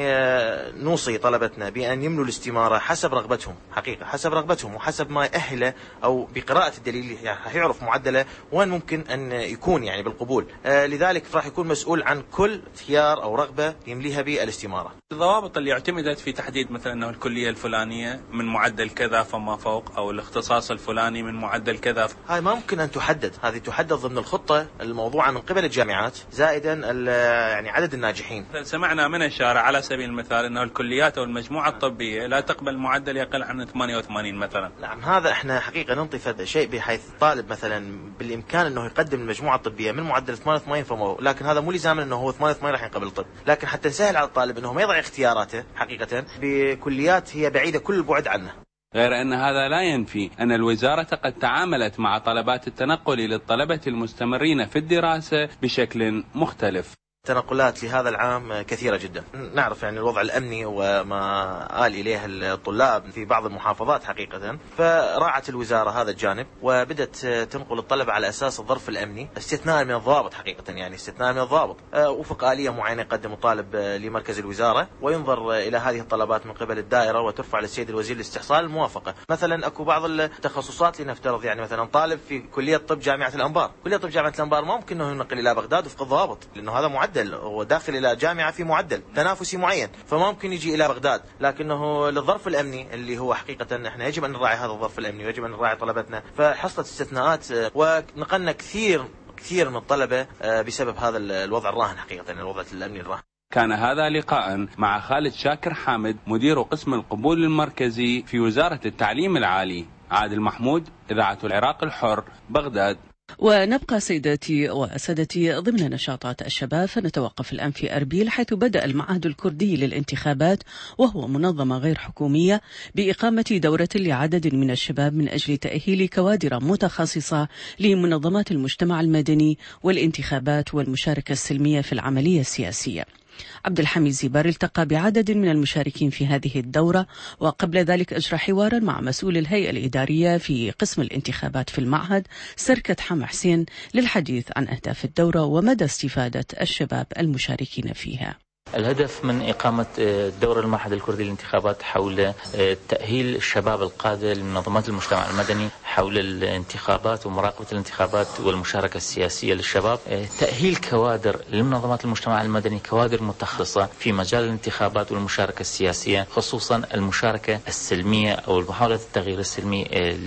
نوصي طلبتنا بأن يملوا الاستمارة حسب رغبتهم، حقيقة حسب رغبتهم وحسب ما يأهله، أو بقراءة الدليل يعني يعرف معدله وين ممكن أن يكون يعني بالقبول. لذلك راح يكون مسؤول عن كل خيار أو رغبة يمليها بالاستمارة. الضوابط اللي اعتمدت في تحديد مثلا أنه الكلية الفلانية من معدل كذا فما فوق، أو الاختصاص الفلاني من معدل كذا، هاي ما ممكن أن تحدد، هذه تحدد ضمن الخطة الموضوعة من قبل الجامعات، زائدا يعني عدد الناجحين. سمعنا من الشارع على سبيل المثال أنه الكليات أو المجموعة الطبية لا تقبل معدل يقل عن 88 مثلا. نعم، هذا احنا حقيقة ننطي شيء بحيث الطالب مثلا بالإمكان أنه يقدم المجموعة الطبية من معدل 88 فما، لكن هذا مو لزاما أنه هو 88 راح ينقبل الطب، لكن حتى نسهل على الطالب أنه ما يضع اختياراته حقيقة بكليات هي بعيدة كل البعد عنه. غير أن هذا لا ينفي أن الوزارة قد تعاملت مع طلبات التنقل للطلبة المستمرين في الدراسة بشكل مختلف. التنقلات لهذا العام كثيرة جدا، نعرف يعني الوضع الأمني وما آل إليه الطلاب في بعض المحافظات حقيقة، فراعت الوزارة هذا الجانب وبدت تنقل الطلبة على أساس الظرف الأمني، استثناء من الضوابط حقيقة، يعني استثناء من الضوابط. وفق آلية معينة يقدم الطالب لمركز الوزارة، وينظر إلى هذه الطلبات من قبل الدائرة وترفع للسيد الوزير لاستحصال الموافقة. مثلا أكو بعض التخصصات لنفترض يعني مثلا طالب في كلية طب جامعة الأنبار، كلية طب جامعة الأنبار ما ممكن أنه ينقل إلى بغداد وفق الضوابط، لأنه هذا معدل وداخل إلى جامعة في معدل تنافسي معين، فما ممكن يجي إلى بغداد. لكنه للظرف الأمني اللي هو حقيقة إحنا يجب أن نراعي هذا الظرف الأمني ويجب أن نراعي طلبتنا، فحصلت استثناءات ونقلنا كثير من الطلبة بسبب هذا الوضع الراهن حقيقة، الوضع الأمني الراهن. كان هذا لقاء مع خالد شاكر حامد مدير قسم القبول المركزي في وزارة التعليم العالي. عادل محمود، إذاعة العراق الحر، بغداد. ونبقى سيداتي وسادتي ضمن نشاطات الشباب، فنتوقف الآن في أربيل، حيث بدأ المعهد الكردي للانتخابات، وهو منظمة غير حكومية، بإقامة دورة لعدد من الشباب من أجل تأهيل كوادر متخصصة لمنظمات المجتمع المدني والانتخابات والمشاركة السلمية في العملية السياسية. عبد الحميد زيبار التقى بعدد من المشاركين في هذه الدورة، وقبل ذلك أجرى حوارا مع مسؤول الهيئة الإدارية في قسم الانتخابات في المعهد سركة حم حسين للحديث عن أهداف الدورة ومدى استفادة الشباب المشاركين فيها. الهدف من إقامة دورة المعهد الكردي للانتخابات حول تأهيل الشباب القادة لمنظمات المجتمع المدني حول الانتخابات ومراقبة الانتخابات والمشاركة السياسية للشباب، تأهيل كوادر لمنظمات المجتمع المدني، كوادر متخصصة في مجال الانتخابات والمشاركة السياسية، خصوصا المشاركة السلمية أو محاولة التغيير السلمي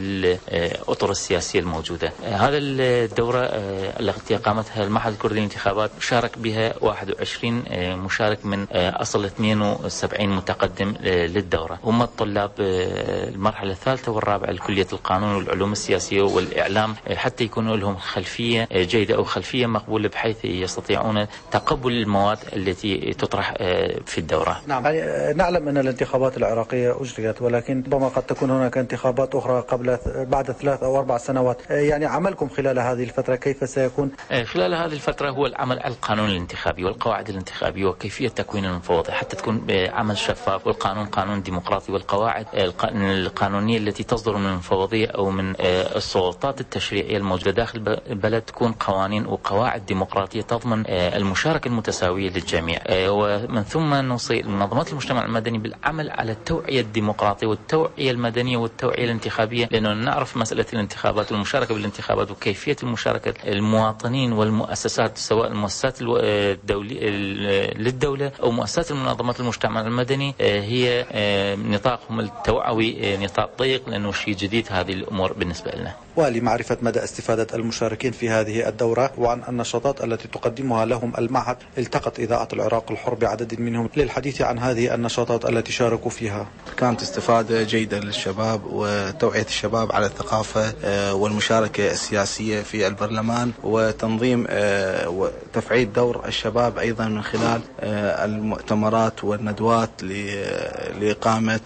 للأطر السياسية الموجودة. هذا الدورة التي أقامتها المعهد الكردي للانتخابات شارك بها 21 مشارك من أصل 72 متقدم للدورة، هم الطلاب المرحلة الثالثة والرابعة لكلية القانون والعلوم العلوم السياسية والإعلام حتى يكون لهم خلفية جيدة أو خلفية مقبولة بحيث يستطيعون تقبل المواد التي تطرح في الدورة. نعم، نعلم أن الانتخابات العراقية أجريت، ولكن ربما قد تكون هناك انتخابات أخرى بعد 3 أو 4 سنوات. يعني عملكم خلال هذه الفترة كيف سيكون؟ خلال هذه الفترة هو العمل على القانون الانتخابي والقواعد الانتخابية وكيفية تكوين المفوضية حتى تكون عمل شفاف، والقانون قانون ديمقراطي، والقواعد القانونية التي تصدر من المفوضية أو من السلطات التشريعية الموجودة داخل البلد تكون قوانين وقواعد ديمقراطية تضمن المشاركة المتساوية للجميع. ومن ثم نوصي منظمات المجتمع المدني بالعمل على التوعية الديمقراطية والتوعية المدنية والتوعية الانتخابية، لأنه نعرف مسألة الانتخابات والمشاركة بالانتخابات وكيفية المشاركة المواطنين والمؤسسات، سواء المؤسسات الدولية للدولة أو مؤسسات المنظمات المجتمع المدني، هي نطاقهم التوعوي نطاق ضيق، لأنه شيء جديد هذه الأمور بالنسبة لنا. ولمعرفة مدى استفادة المشاركين في هذه الدورة وعن النشاطات التي تقدمها لهم المعهد، التقت إذاعة العراق الحر بعدد منهم للحديث عن هذه النشاطات التي شاركوا فيها. كانت استفادة جيدة للشباب وتوعية الشباب على الثقافة والمشاركة السياسية في البرلمان، وتنظيم وتفعيل دور الشباب أيضا من خلال المؤتمرات والندوات لإقامة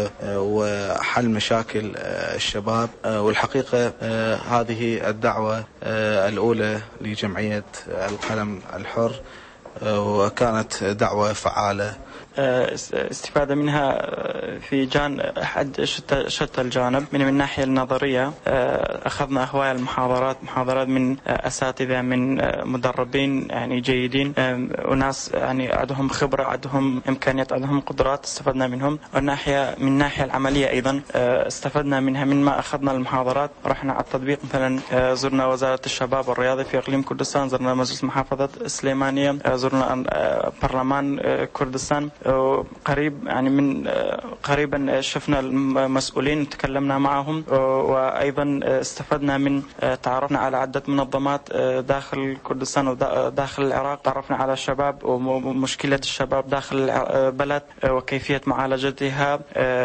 وحل مشاكل الشباب. والحقيقة هذه الدعوة الأولى لجمعية القلم الحر، وكانت دعوة فعالة استفادة منها في أحد شتى الجانب. من الناحية النظرية أخذنا هواية محاضرات من أساتذة، من مدربين يعني جيدين، وناس يعني عندهم خبرة، عندهم إمكانيات، عندهم قدرات، استفدنا منهم. من الناحية العملية أيضا استفدنا منها. من ما أخذنا المحاضرات رحنا على التطبيق، مثلا زرنا وزارة الشباب والرياضة في إقليم كردستان، زرنا مجلس محافظة سليمانية، زرنا برلمان كردستان، قريب يعني من قريبا شفنا المسؤولين تكلمنا معهم، وأيضا استفدنا من تعرفنا على عدة منظمات داخل كردستان وداخل العراق، تعرفنا على الشباب ومشكلة الشباب داخل البلد وكيفية معالجتها،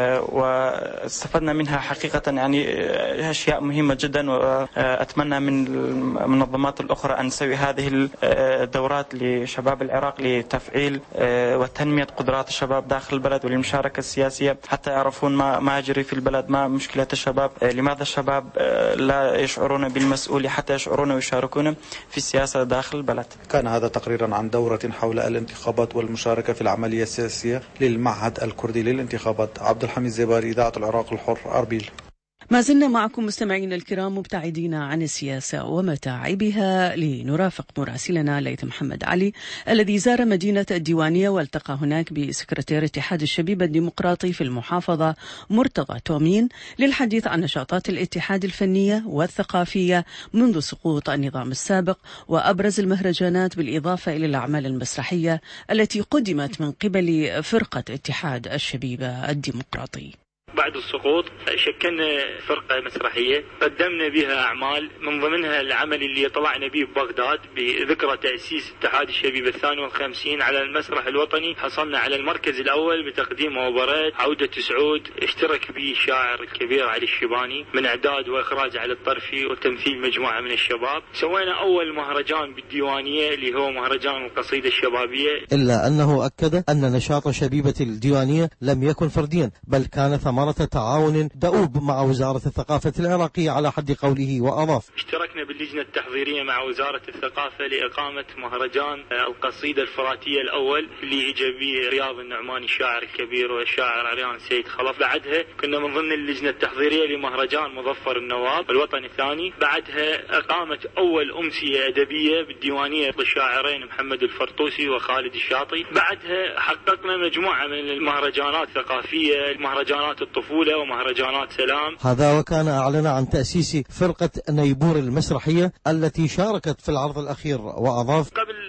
واستفدنا منها حقيقة يعني أشياء مهمة جدا. وأتمنى من المنظمات الأخرى أن نسوي هذه الدورات لشباب العراق لتفعيل وتنمية قدرات الشباب داخل البلد وللمشاركة السياسية، حتى يعرفون ما يجري في البلد، ما مشكلة الشباب، لماذا الشباب لا يشعرون بالمسؤولية حتى يشعرون ويشاركون في السياسة داخل البلد. كان هذا تقريرا عن دورة حول الانتخابات والمشاركة في العملية السياسية للمعهد الكردي للانتخابات. عبد الحميد زيباري، إذاعة العراق الحر، أربيل. ما زلنا معكم مستمعين الكرام مبتعدين عن السياسة ومتاعبها، لنرافق مراسلنا ليث محمد علي الذي زار مدينة الديوانية والتقى هناك بسكرتير اتحاد الشبيبة الديمقراطي في المحافظة مرتضى تومين للحديث عن نشاطات الاتحاد الفنية والثقافية منذ سقوط النظام السابق وأبرز المهرجانات، بالإضافة إلى الأعمال المسرحية التي قدمت من قبل فرقة اتحاد الشبيبة الديمقراطي. بعد السقوط شكلنا فرقة مسرحية قدمنا بها أعمال، من ضمنها العمل اللي طلعنا به ببغداد بذكرى تأسيس اتحاد الشبيبة 52 على المسرح الوطني. حصلنا على المركز الأول بتقديم أوبريت عودة سعود، اشترك به الشاعر الكبير علي الشيباني من إعداد وإخراج على الطرفي وتمثيل مجموعة من الشباب. سوينا أول مهرجان بالديوانية اللي هو مهرجان القصيدة الشبابية. إلا أنه أكد أن نشاط شبيبة الديوانية لم يكن فرديا، بل كان ثمرة تعاون دؤوب مع وزارة الثقافة العراقية على حد قوله. وأضاف: اشتركنا باللجنة التحضيرية مع وزارة الثقافة لإقامة مهرجان القصيدة الفراتية الأول اللي إجا به رياض النعماني الشاعر الكبير والشاعر عريان سيد خلف. بعدها كنا من ضمن اللجنة التحضيرية لمهرجان مظفر النواب الوطني الثاني. بعدها أقامت أول أمسية أدبية بالديوانية للشاعرين محمد الفرطوسي وخالد الشاطي. بعدها حققنا مجموعة من المهرجانات الثقافية، مهرجانات الطفولة ومهرجانات سلام. هذا وكان أعلن عن تأسيس فرقة نيبور المسرحية التي شاركت في العرض الأخير. وأضاف: قبل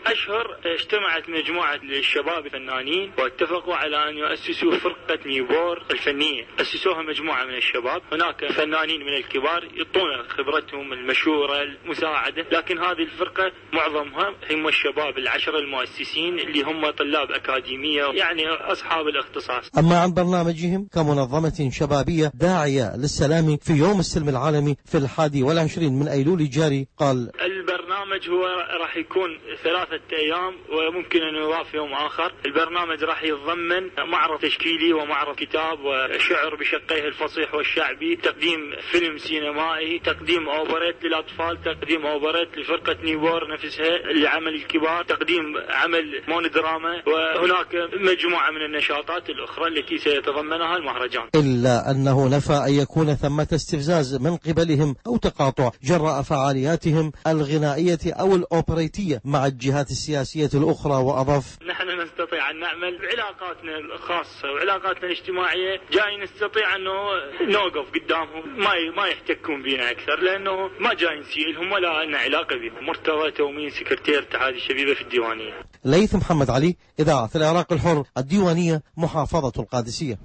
أشهر اجتمعت مجموعة الشباب الفنانين واتفقوا على أن يؤسسوا فرقة نيبور الفنية. أسسوها مجموعة من الشباب، هناك فنانين من الكبار يعطون خبرتهم المشهورة المساعدة، لكن هذه الفرقة معظمها هم الشباب العشرة المؤسسين اللي هم طلاب أكاديمية، يعني أصحاب الاختصاص. أما عن برنامجهم كمنظمة شبابية داعية للسلام في يوم السلم العالمي في 21 من أيلول الجاري، قال: البرنامج هو راح يكون 3 أيام وممكن أن يضاف يوم آخر. البرنامج راح يتضمن معرض تشكيلي ومعرض كتاب وشعر بشقيه الفصيح والشعبي، تقديم فيلم سينمائي، تقديم أوبريت للأطفال، تقديم أوبريت لفرقة نيبور نفسها لعمل الكبار، تقديم عمل مونودراما، وهناك مجموعة من النشاطات الأخرى التي سيتضمنها المهرجان. إلا أنه نفى أن يكون ثمة استفزاز من قبلهم أو تقاطع جراء فعالياتهم الغنائية أو الأوبريتية مع الجهات السياسية الأخرى، وأضاف: نحن نستطيع أن نعمل بعلاقاتنا الخاصة وعلاقاتنا الاجتماعية، جاي نستطيع أنه نوقف قدامهم ما يحتكون بنا أكثر، لأنه ما جاي نسيلهم ولا لنا علاقة بهم. مرتضى تومين، سكرتير اتحاد الشبيبة في الديوانية. ليث محمد علي، إذاعة العراق الحر، الديوانية، محافظة القادسية.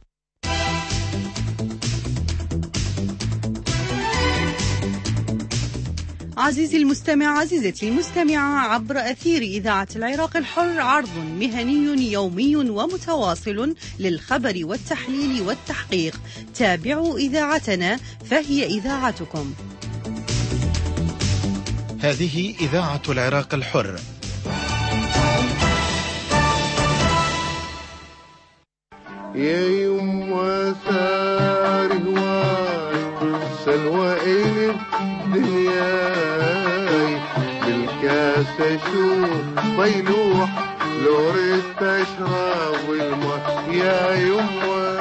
عزيزي المستمع، عزيزتي المستمعة، عبر أثير إذاعة العراق الحر عرض مهني يومي ومتواصل للخبر والتحليل والتحقيق. تابعوا إذاعتنا فهي إذاعتكم. هذه إذاعة العراق الحر. يا يما سار هواي سلوى إلي دنياي بالكاسة شو بيلوح لو ريت أشرب الماء. يا يما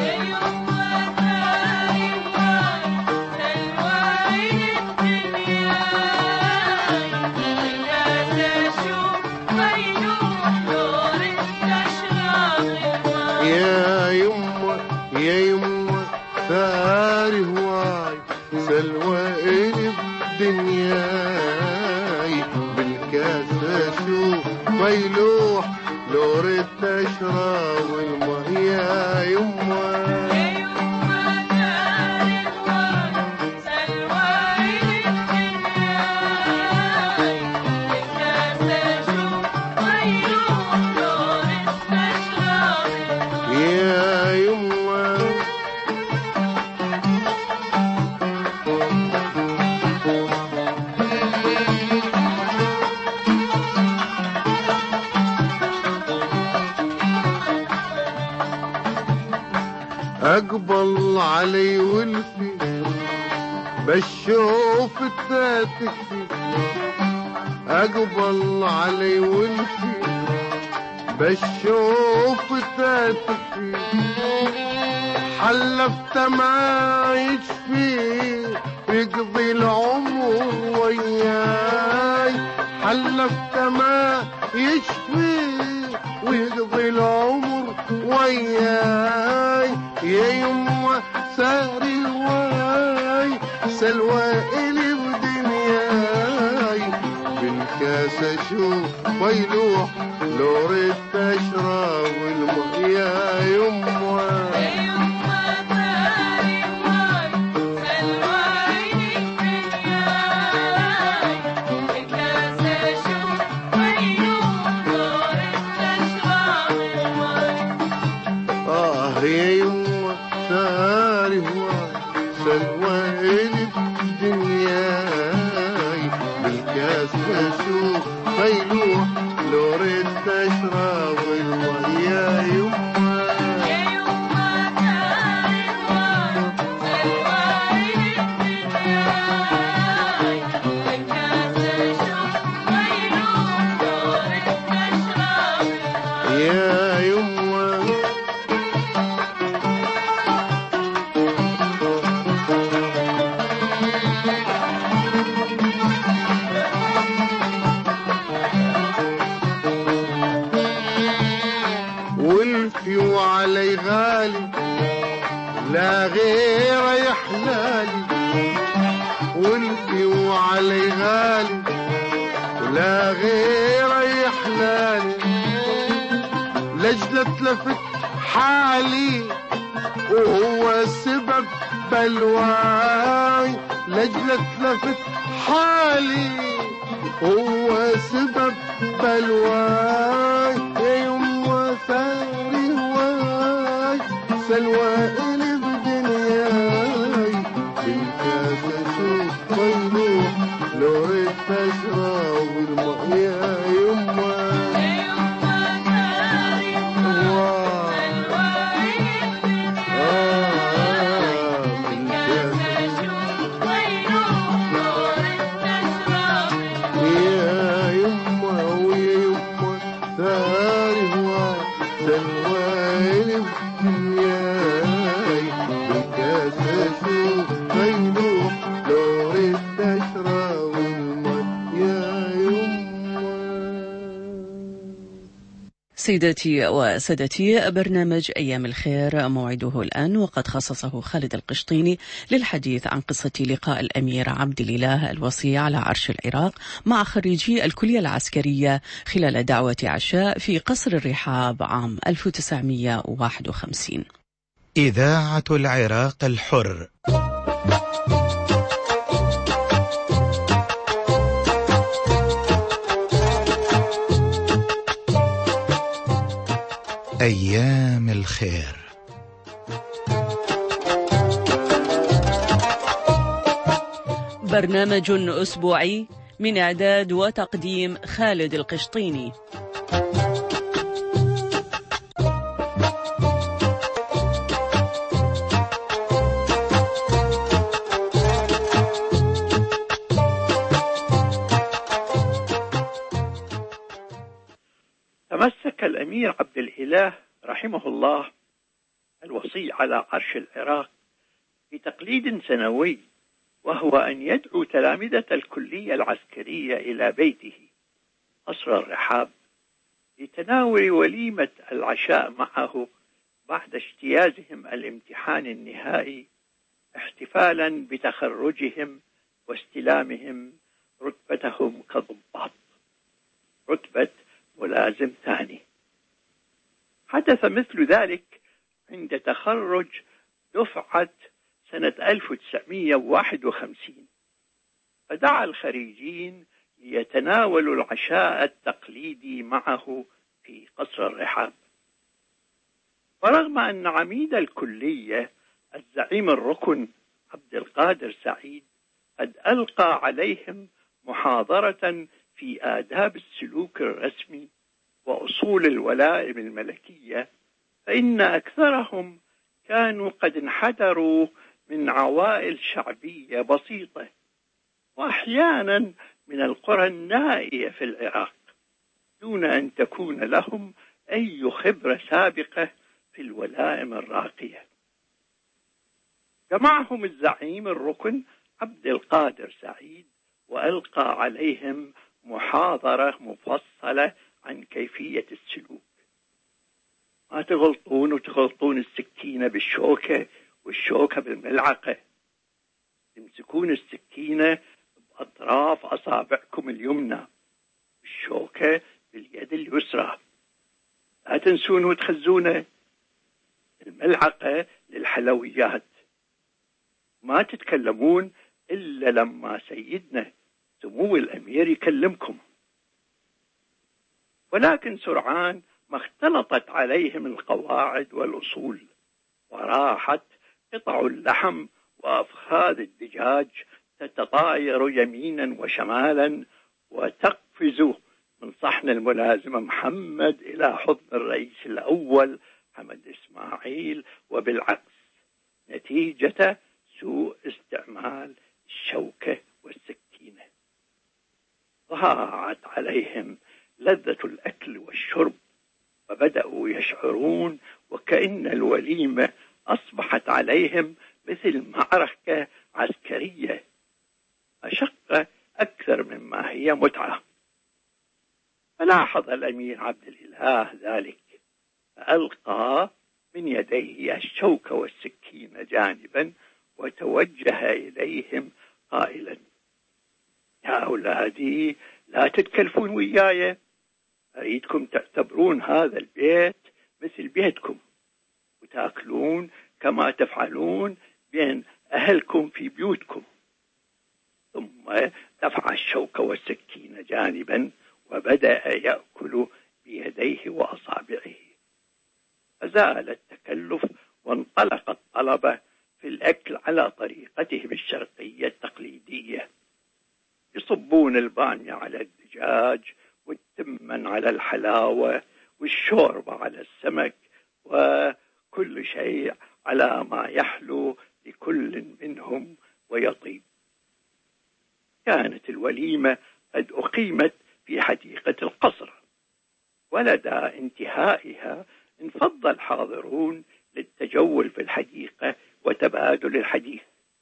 يا يما ثار هواي سلوى إلي بدنياي بالكاسة شو ميلوح لو ريت أشرب الماء. يا يما أقبل علي ولفي بشوف التاتكفي. أقبل علي ولفي بشوف التاتكفي. حلفت ما يشفي يقضي العمر وياي. حلفت ما يشفي ويقضي العمر وياي. يا يما ساري واي سلوى إلي بدنياي بالكاسة شو بيلوح لو ريت أشرب الماء. يا يما يا يما ساري هواي سلوى إلي بدنياي بالكاسة شو بيلوح لو ريت أشرب الماء. يا يما يا يما ولفي وعلي غالي لا غير يحلالي. ولفي وعلي غالي لا غير يحلالي. اتلفت حالي وهو سبب بلواي، لجل اتلفت حالي هو سبب بلواي، يا يما ثاري هواي سلوى إلي بدنياي، بالكاس اشوف مجروح لو ريت اشرب الماء يا يما سيداتي وسادتي، برنامج أيام الخير موعده الآن، وقد خصصه خالد القشطيني للحديث عن قصة لقاء الأمير عبد الإله الوصي على عرش العراق مع خريجي الكلية العسكرية خلال دعوة عشاء في قصر الرحاب عام 1951. إذاعة العراق الحر. أيام الخير. برنامج أسبوعي من إعداد وتقديم خالد القشطيني. تمسك الأمير عبد الإله رحمه الله الوصي على عرش العراق بتقليد سنوي، وهو أن يدعو تلامذة الكلية العسكرية إلى بيته قصر الرحاب لتناول وليمة العشاء معه بعد اجتيازهم الامتحان النهائي، احتفالا بتخرجهم واستلامهم رتبتهم كضباط، رتبة ملازم ثاني. حدث مثل ذلك عند تخرج دفعة سنة 1951، فدعا الخريجين ليتناولوا العشاء التقليدي معه في قصر الرحاب. ورغم أن عميد الكلية الزعيم الركن عبد القادر سعيد قد ألقى عليهم محاضرة في آداب السلوك الرسمي وأصول الولائم الملكية، فإن أكثرهم كانوا قد انحدروا من عوائل شعبية بسيطة، وأحيانا من القرى النائية في العراق، دون أن تكون لهم أي خبرة سابقة في الولائم الراقية. جمعهم الزعيم الركن عبد القادر سعيد وألقى عليهم محاضرة مفصلة عن كيفية السلوك. ما تغلطون وتغلطون السكينة بالشوكة والشوكة بالملعقة، تمسكون السكينة بأطراف أصابعكم اليمنى، الشوكة باليد اليسرى، لا تنسون وتخزونه، الملعقة للحلويات، ما تتكلمون إلا لما سيدنا سمو الأمير يكلمكم. ولكن سرعان ما اختلطت عليهم القواعد والأصول، وراحت قطع اللحم وأفخاذ الدجاج تتطاير يمينا وشمالا وتقفز من صحن الملازم محمد إلى حضن الرئيس الأول حمد إسماعيل، وبالعكس، نتيجة سوء استعمال الشوكة والسكينة. ضاعت عليهم لذة الأكل والشرب، وبدأوا يشعرون وكأن الوليمة أصبحت عليهم مثل معركة عسكرية، مشقة أكثر مما هي متعة. فلاحظ الأمير عبد الإله ذلك، فألقى من يديه الشوكة والسكين جانبا وتوجه إليهم قائلا: يا أولادي، لا تتكلفون وياي، أريدكم تعتبرون هذا البيت مثل بيتكم، وتأكلون كما تفعلون بين أهلكم في بيوتكم. ثم دفع الشوك والسكين جانبا وبدأ يأكل بيديه وأصابعه، فزال التكلف وانطلق الطلبة في الأكل على طريقتهم الشرقية التقليدية، يصبون البامية على الدجاج، والتمن على الحلاوة، والشوربة على السمك، وكل شيء على ما يحلو لكل منهم ويطيب. كانت الوليمة قد أقيمت في حديقة القصر، ولدى انتهائها انفض الحاضرون للتجول في الحديقة وتبادل الحديث،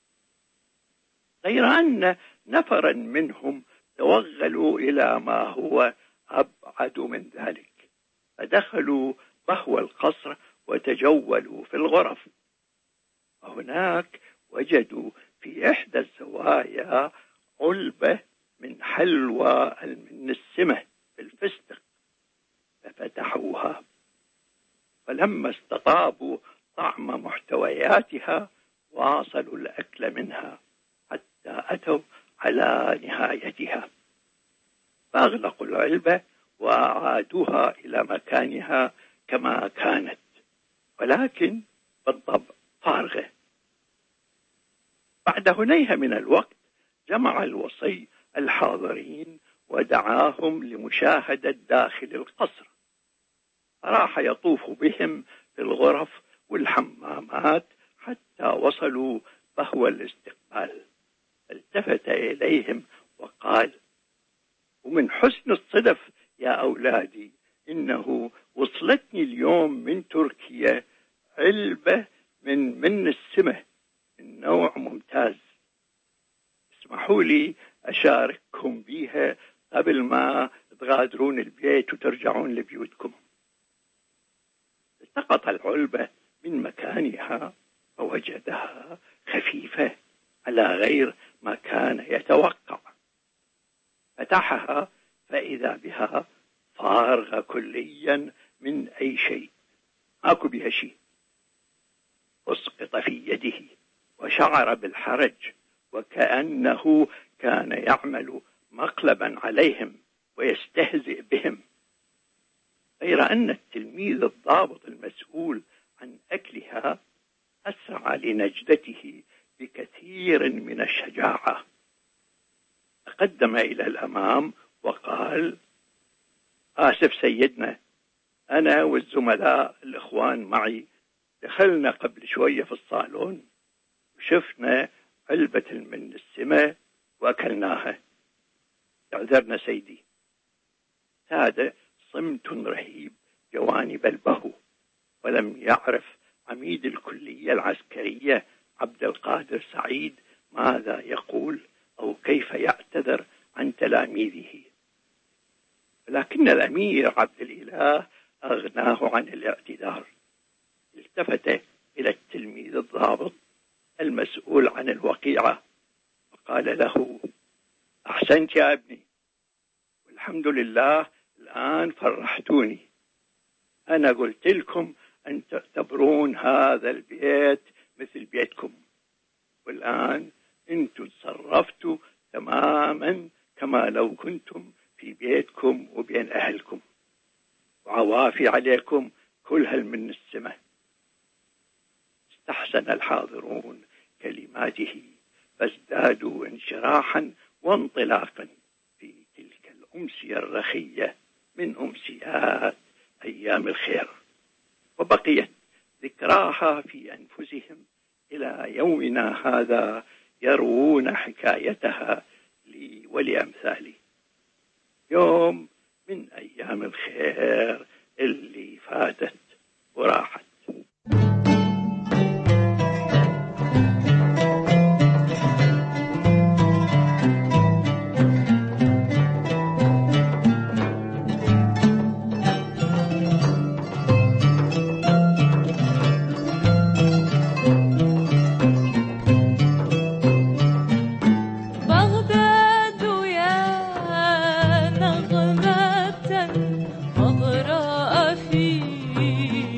غير أن نفرا منهم توغلوا إلى ما هو أبعد من ذلك، فدخلوا بهو القصر وتجولوا في الغرف، وهناك وجدوا في إحدى الزوايا علبة من حلوى المنسمة بالفستق، ففتحوها، فلما استطابوا طعم محتوياتها واصلوا الأكل منها حتى أتوا على نهايتها، فأغلقوا العلبة وأعادوها إلى مكانها كما كانت، ولكن بالطبع فارغة. بعد هنيهة من الوقت جمع الوصي الحاضرين ودعاهم لمشاهدة داخل القصر، فراح يطوف بهم في الغرف والحمامات حتى وصلوا بهو الاستقبال، التفت إليهم وقال: ومن حسن الصدف يا أولادي إنه وصلتني اليوم من تركيا علبة من السمة من نوع ممتاز، اسمحوا لي أشارككم بيها قبل ما تغادرون البيت وترجعون لبيوتكم. التقط العلبة من مكانها فوجدها خفيفة على غير ما كان يتوقع، فتحها فإذا بها فارغة كليا من أي شيء، ماكو بها شيء. أسقط في يده وشعر بالحرج وكأنه كان يعمل مقلبا عليهم ويستهزئ بهم، غير أن التلميذ الضابط المسؤول عن أكلها أسرع لنجدته بكثير من الشجاعة، تقدم إلى الأمام وقال: آسف سيدنا، أنا والزملاء الإخوان معي دخلنا قبل شوية في الصالون وشفنا علبة من السمة وأكلناها، اعذرنا سيدي. هذا صمت رهيب جوانب البهو، ولم يعرف عميد الكلية العسكرية عبد القادر سعيد ماذا يقول أو كيف يعتذر عن تلاميذه، لكن الأمير عبد الإله أغناه عن الاعتذار. التفت إلى التلميذ الضابط المسؤول عن الوقيعة وقال له: أحسنت يا ابني، والحمد لله الآن فرحتوني. أنا قلت لكم أن تعتبرون هذا البيت مثل بيتكم، والآن أنتم تصرفتوا تماما كما لو كنتم في بيتكم وبين أهلكم، وعوافي عليكم كل من السماء. استحسن الحاضرون كلماته فازدادوا انشراحا وانطلاقا في تلك الأمسية الرخية من أمسيات أيام الخير، وبقيت ذكراها في أنفسهم إلى يومنا هذا، يروون حكايتها لي ولأمثالي. يوم من أيام الخير اللي فاتت وراحت. مغراء في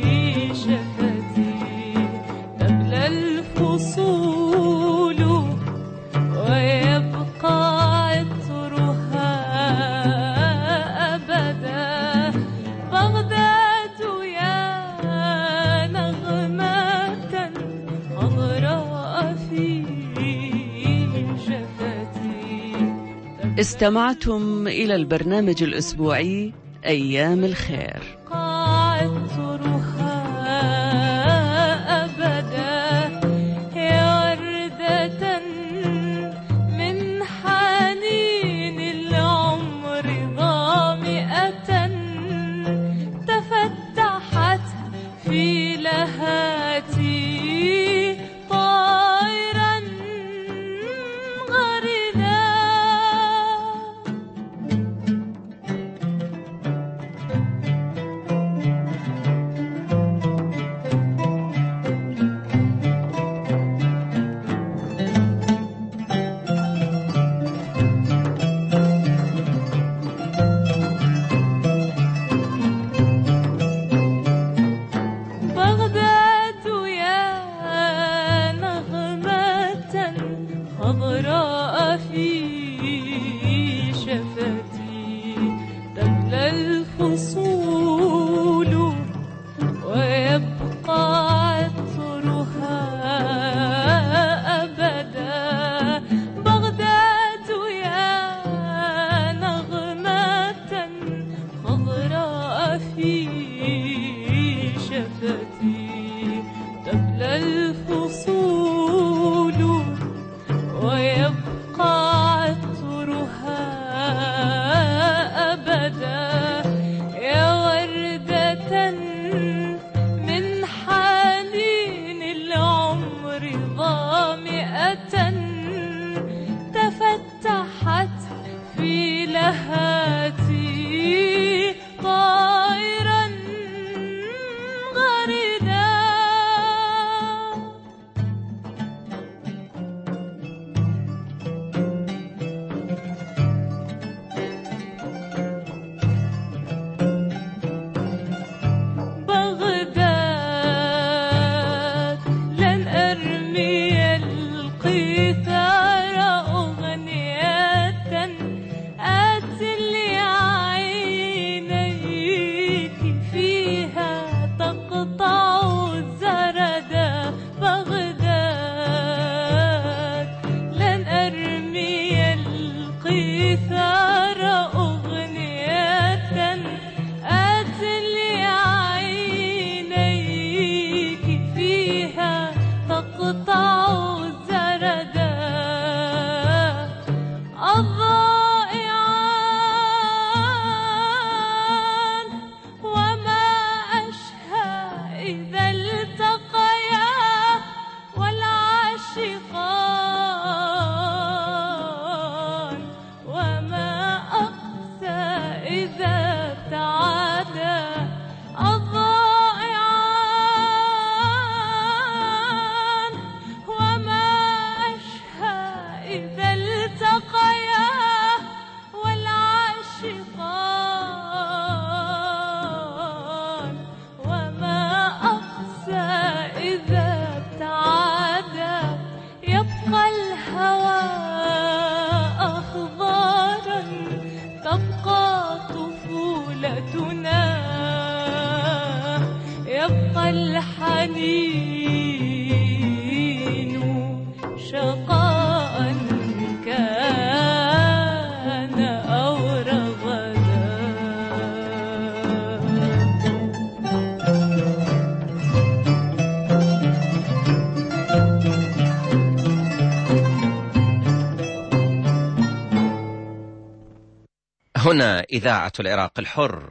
استمعتم إلى البرنامج الأسبوعي أيام الخير. هنا إذاعة العراق الحر.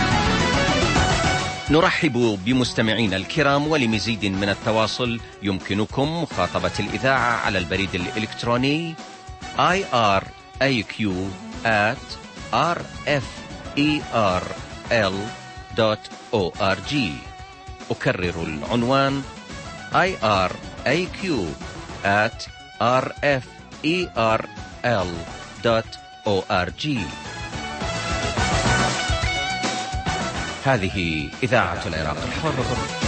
نرحب بمستمعينا الكرام، ولمزيد من التواصل يمكنكم مخاطبة الإذاعة على البريد الإلكتروني iraq@rferl.org. أكرر العنوان iraq@rferl.org. هذه إذاعة العراق الحر.